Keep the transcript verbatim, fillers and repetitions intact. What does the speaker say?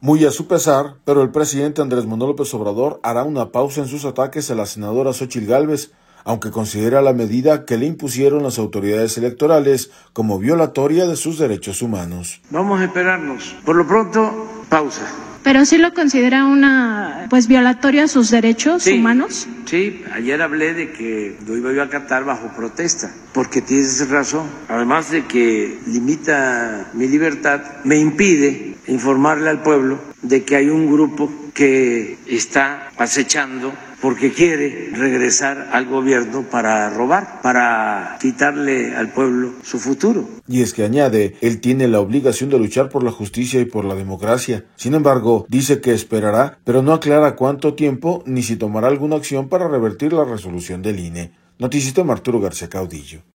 Muy a su pesar, pero el presidente Andrés Manuel López Obrador hará una pausa en sus ataques a la senadora Xóchitl Gálvez, aunque considera la medida que le impusieron las autoridades electorales como violatoria de sus derechos humanos. Vamos a esperarnos. Por lo pronto, pausa. ¿Pero sí lo considera una, pues, violatoria a sus derechos sí, humanos? Sí, ayer hablé de que lo iba yo a acatar bajo protesta, porque tienes razón. Además de que limita mi libertad, me impide informarle al pueblo de que hay un grupo que está acechando porque quiere regresar al gobierno para robar, para quitarle al pueblo su futuro. Y es que añade, él tiene la obligación de luchar por la justicia y por la democracia. Sin embargo, dice que esperará, pero no aclara cuánto tiempo ni si tomará alguna acción para revertir la resolución del I N E. Noticista Arturo García Caudillo.